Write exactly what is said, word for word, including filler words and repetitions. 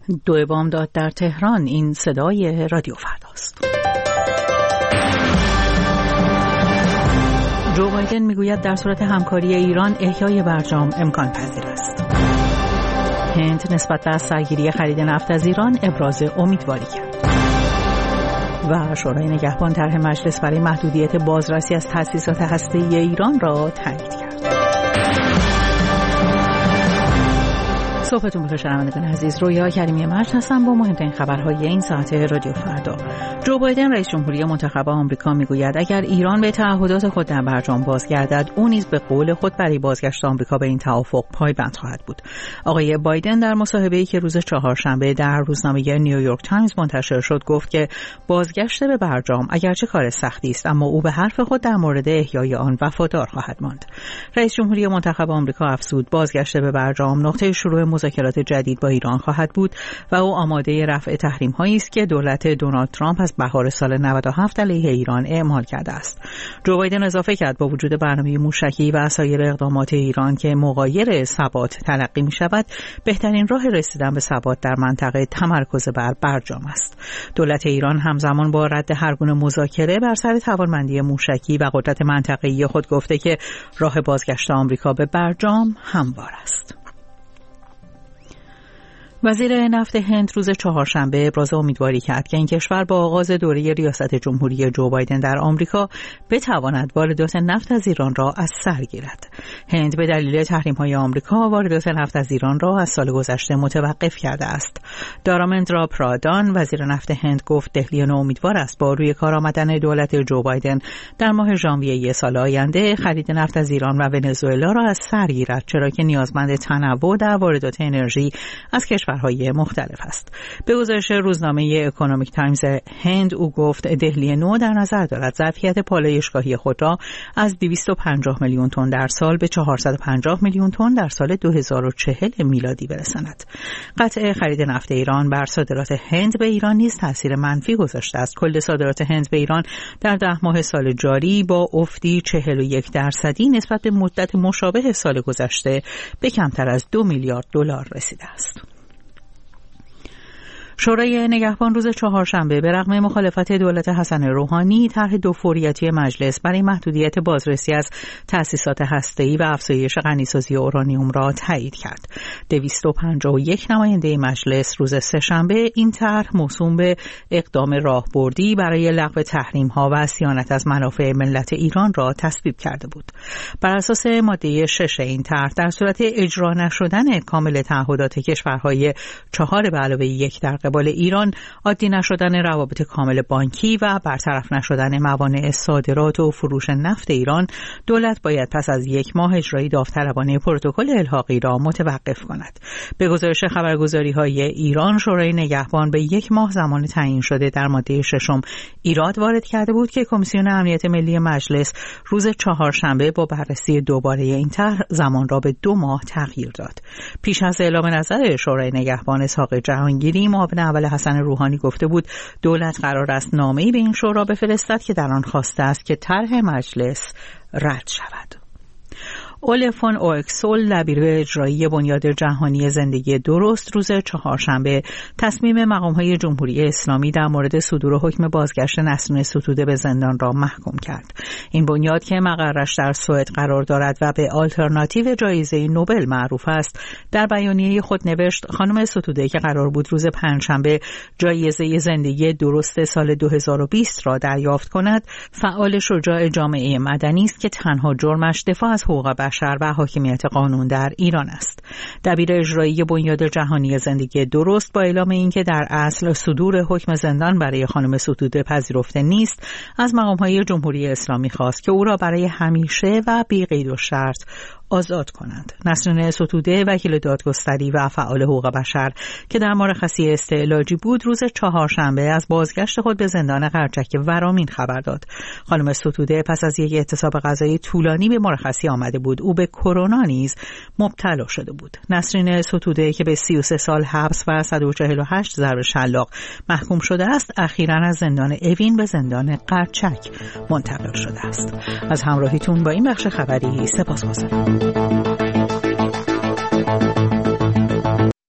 دو بامداد در تهران. این صدای رادیو فرداست. جو بایدن میگوید در صورت همکاری ایران احیای برجام امکان پذیر است. هند نسبت به سرگیری خرید نفت از ایران ابراز امیدواری کرد. و شورای نگهبان طرح مجلس برای محدودیت بازرسی از تأسیسات هسته‌ای ایران را تایید کرد. صبحتون بخیر شنوندگان عزیز. رویا کریمی مرج هستم با مهمترین خبرهای این ساعت رادیو فردا. جو بایدن رئیس جمهوری منتخب آمریکا میگوید اگر ایران به تعهدات خود در برجام بازگردد، او نیز به قول خود برای بازگشت آمریکا به این توافق پایبند خواهد بود. آقای بایدن در مصاحبه‌ای که روز چهارشنبه در روزنامه نیویورک تایمز منتشر شد گفت که بازگشت به برجام اگرچه کار سختی است، اما او به حرف خود در مورد احیای آن وفادار خواهد ماند. رئیس جمهوری منتخب آمریکا افزود بازگشت به برجام نقطه شروع مذاکرات جدید با ایران خواهد بود و او آماده رفع تحریم‌هایی است که دولت دونالد ترامپ از بهار سال نود و هفت علیه ایران اعمال کرده است. جو بایدن اضافه کرد با وجود برنامه موشکی و سایر اقدامات ایران که مغایر ثبات تلقی می‌شود، بهترین راه رسیدن به ثبات در منطقه تمرکز بر برجام است. دولت ایران همزمان با رد هر گونه مذاکره بر سر توانمندی موشکی و قدرت منطقه‌ای خود گفته که راه بازگشت آمریکا به برجام هموار است. وزیر نفت هند روز چهارشنبه ابراز امیدواری کرد که این کشور با آغاز دوره ریاست جمهوری جو بایدن در آمریکا بتواند واردات نفت از ایران را از سر گیرد. هند به دلیل تحریم‌های آمریکا واردات نفت از ایران را از سال گذشته متوقف کرده است. دارامندرا پرادان وزیر نفت هند گفت دهلی نو امیدوار است با روی کار آمدن دولت جو بایدن در ماه ژانویه سال آینده خرید نفت از ایران و ونزوئلا را از سر گیرد، چرا که نیازمند تنوع در واردات انرژی از کشورهای مختلف است. به گزارش روزنامه اکونومیک تایمز هند او گفت دهلی نو در نظر دارد ظرفیت پالایشگاهی خود را از دویست و پنجاه میلیون تن در سال به چهارصد و پنجاه میلیون تن در سال دو هزار و چهل میلادی برساند. قطع خرید نفت ایران بر صادرات هند به ایران نیز تاثیر منفی گذاشته است. کل صادرات هند به ایران در ده ماه سال جاری با افتی چهل و یک درصدی نسبت به مدت مشابه سال گذشته به کمتر از دو میلیارد دلار رسیده است. شورای نگهبان روز چهارشنبه به رغم مخالفت دولت حسن روحانی طرح دو فوریتی مجلس برای محدودیت بازرسی از تأسیسات هسته‌ای و افزایش غنیسازی اورانیوم را تایید کرد. دویست و پنجاه و یک نماینده مجلس روز سه‌شنبه این طرح موسوم به اقدام راهبردی برای لغو تحریم‌ها و صیانت از منافع ملت ایران را تصویب کرده بود. بر اساس ماده شش این طرح در صورت اجرا نشدن کامل تعهدات کشورهای چهار به علاوه یک در قبال ایران، عادی نشدن روابط کامل بانکی و برطرف نشدن موانع صادرات و فروش نفت ایران، دولت باید پس از یک ماه اجرای داوطلبانه پروتکل الحاقی را متوقف کند. به گزارش خبرگزاری‌های ایران، شورای نگهبان به یک ماه زمان تعیین شده در ماده ششم ایراد وارد کرده بود که کمیسیون امنیت ملی مجلس روز چهارشنبه با بررسی دوباره این طرح زمان را به دو ماه تغییر داد. پیش از اعلام نظر شورای نگهبان اسحاق جهانگیری معاون اول حسن روحانی گفته بود دولت قرار است نامه‌ای به این شورا بفرستد که در آن خواسته است که طرح مجلس رد شود. اول فون اوکسول دبیر اجرایی بنیاد جهانی زندگی درست روز چهارشنبه تصمیم مقام‌های جمهوری اسلامی در مورد صدور حکم بازگشت نسرین ستوده به زندان را محکوم کرد. این بنیاد که مقرش در سوئد قرار دارد و به آلترناتیو جایزه نوبل معروف است، در بیانیه خود نوشت خانم ستوده که قرار بود روز پنجشنبه جایزه زندگی درست سال دو هزار و بیست را دریافت کند، فعال شجاع جامعه مدنی است که تنها جرمش دفاع از حقوق بشر و حاکمیت قانون در ایران است. دبیر اجرایی بنیاد جهانی زندگی درست با اعلام اینکه در اصل صدور حکم زندان برای خانم ستوده پذیرفته نیست، از مقام‌های جمهوری اسلامی خواست که او را برای همیشه و بی قید و شرط آزاد کنند. نسرین ستوده وکیل دادگستری و فعال حقوق بشر که در مرخصی استعلاجی بود روز چهارشنبه از بازگشت خود به زندان قرچک ورامین خبر داد. خانم ستوده پس از یک اعتصاب غذایی طولانی به مرخصی آمده بود. او به کرونا نیز مبتلا شده بود. نسرین ستوده که به سی و سه سال حبس و صد و چهل و هشت ضرب شلاق محکوم شده است، اخیراً از زندان اوین به زندان قرچک منتقل شده است. از همراهیتون با این بخش خبری سپاسگزارم.